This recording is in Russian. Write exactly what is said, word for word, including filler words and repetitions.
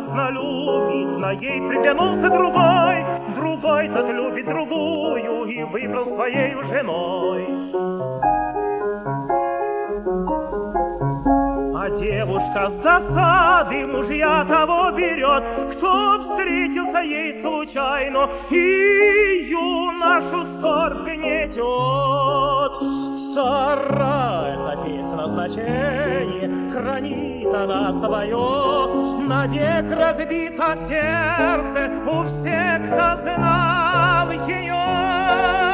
страстно любит, на ей приглянулся другой, другой тот любит другую и выбрал своей женой. А девушка с досады мужья того берет, кто встретился ей случайно и юношу скорбь гнетет. Старая эта песня значение, хранит она свое, навек разбито сердце у всех, кто знал ее.